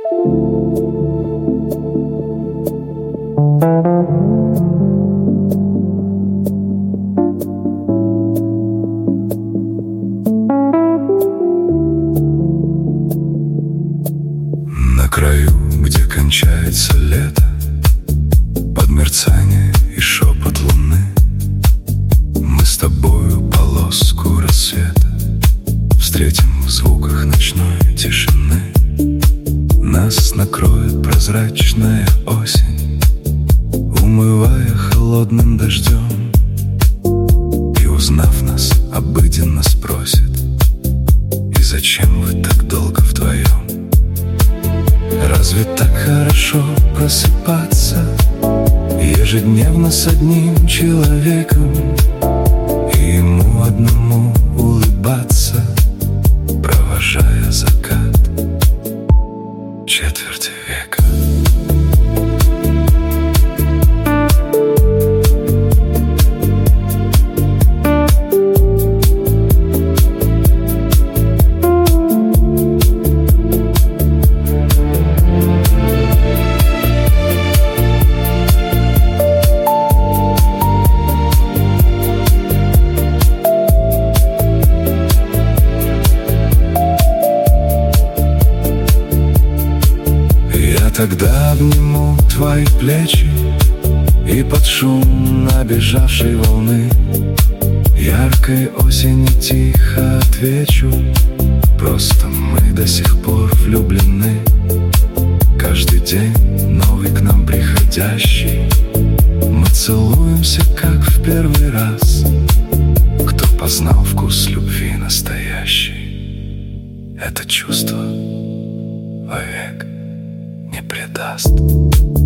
На краю, где кончается лето, под мерцание и шепот луны, мы с тобою полоску рассвета встретим в звуках ночной тишины. Нас накроет прозрачная осень, умывая холодным дождем, и, узнав нас, обыденно спросит: и зачем вы так долго вдвоем? Разве так хорошо просыпаться ежедневно с одним человеком и ему одному улыбаться, провожая закат четверти века? Тогда обниму твои плечи и под шум набежавшей волны яркой осени тихо отвечу: просто мы до сих пор влюблены. Каждый день новый к нам приходящий, мы целуемся, как в первый раз. Кто познал вкус любви настоящей, это чувство вовек не предаст.